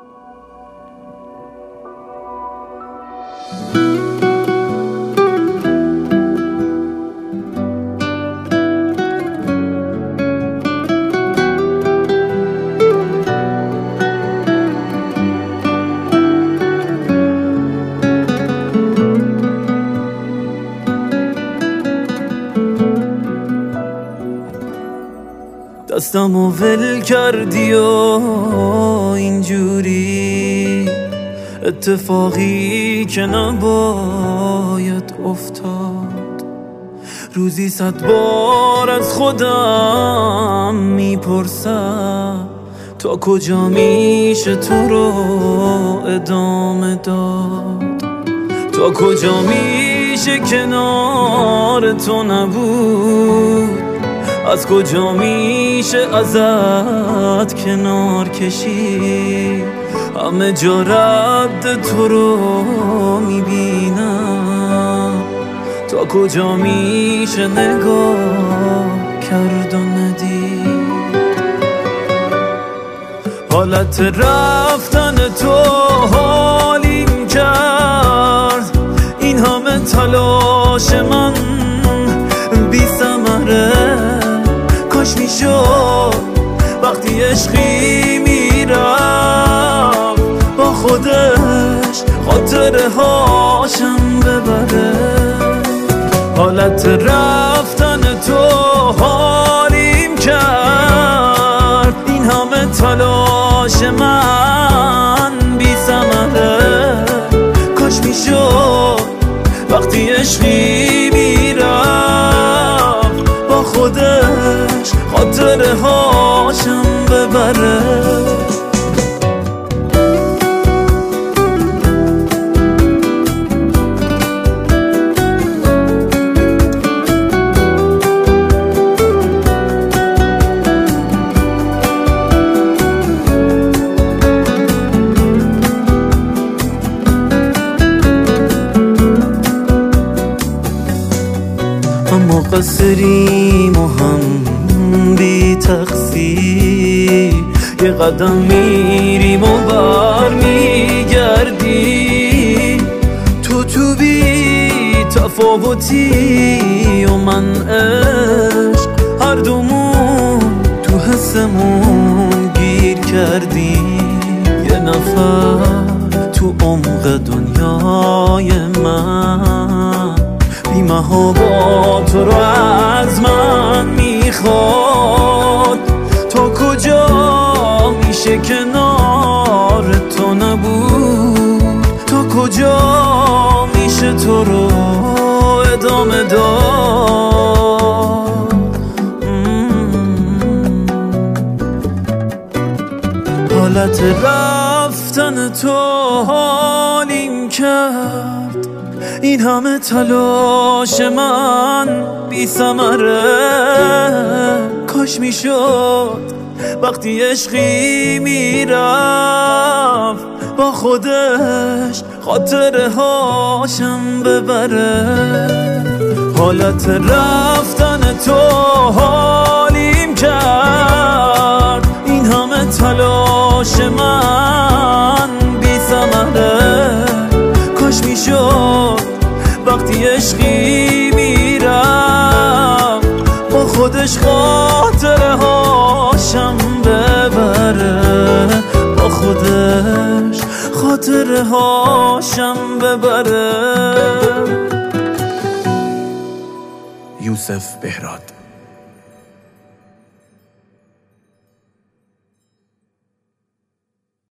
دستمو ول کردی و اینجوری اتفاقی که نباید افتاد. روزی 100 بار از خودم میپرسم تا کجا میشه تو رو ادامه داد، تا کجا میشه کنار تو نبود، از کجا میشه ازت کنار کشید. همه جا رد تو رو میبینم، تا کجا میشه نگاه کرد و ندید. حالت رفتن تو حالیم کرد، این همه تلاش من بی ثمره. کاش میشد وقتی عشقی میرفت با خودش خاطره هاشم ببره. حالت رفتن تو حالیم کرد، این همه تلاش من بی ثمره. کاش میشد وقتی عشقی میرفت با خودش خاطره هاشم ببره. اما قصریم و هم بی تقصیر، یه قدم میریم و بر میگردی. تو بی تفاوتی و من عشق، هر دومون تو حسمون گیر کردیم. یه نفر تو عمق دنیای من بی محابا تو رو از من میخواد. تا کجا میشه کنار تو نبود، تا کجا میشه تو رو ادامه داد. حالت رفتن تو حالیم کرد، این همه تلاش من بی ثمره. کاش میشد وقتی عشقی میرفت با خودش خاطره هاشم ببره. حالت رفتن تو حالیم کرد، این همه تلاش من بی ثمره. کاش میشد وقتی عشقی میرفت با خودش خاطره هاشم ببره، با خودش خاطره هاشم ببره. یوسف بهراد.